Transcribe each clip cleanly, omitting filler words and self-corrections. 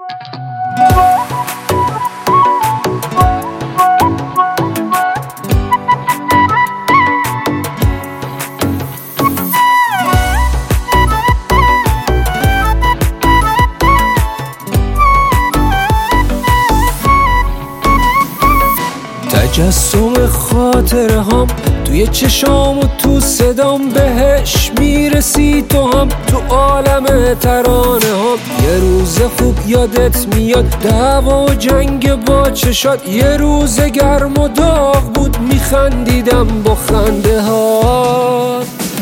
تجسم خاطره هم توی چشام و تو صدام، بهش میرسی تو هم تو عالم ترانه هم. یه روز خوب یادت میاد، دعوا و جنگ با چشات، یه روز گرم و داغ بود میخندیدم با خنده ها.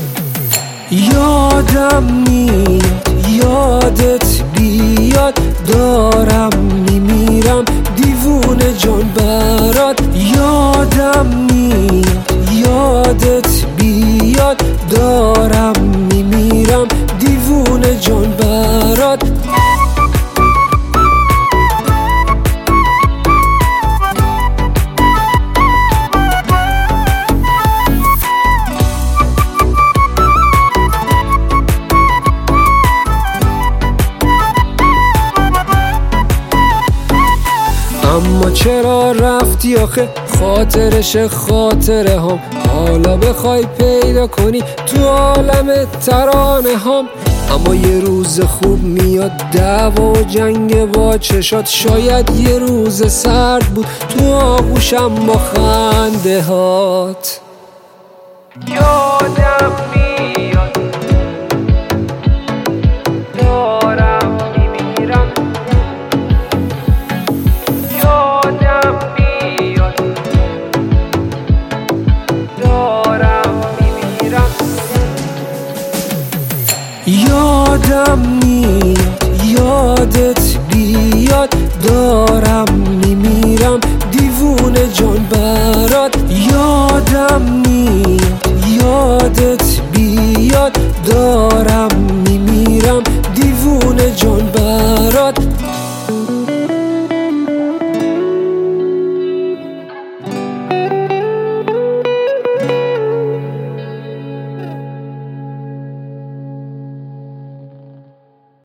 یادم میاد یادت بیاد، دارم میمیرم دیوونه جان برات. یادم میاد یادت بیاد، دارم میمیرم دیوونه جان برات. اما چرا رفتی آخه؟ خاطرش خاطره هم، حالا بخوای پیدا کنی تو عالم ترانه هم. اما یه روز خوب میاد، دعوا و جنگ با چشات، شاید یه روز سرد بود تو آغوشم با خنده هات. یادم میاد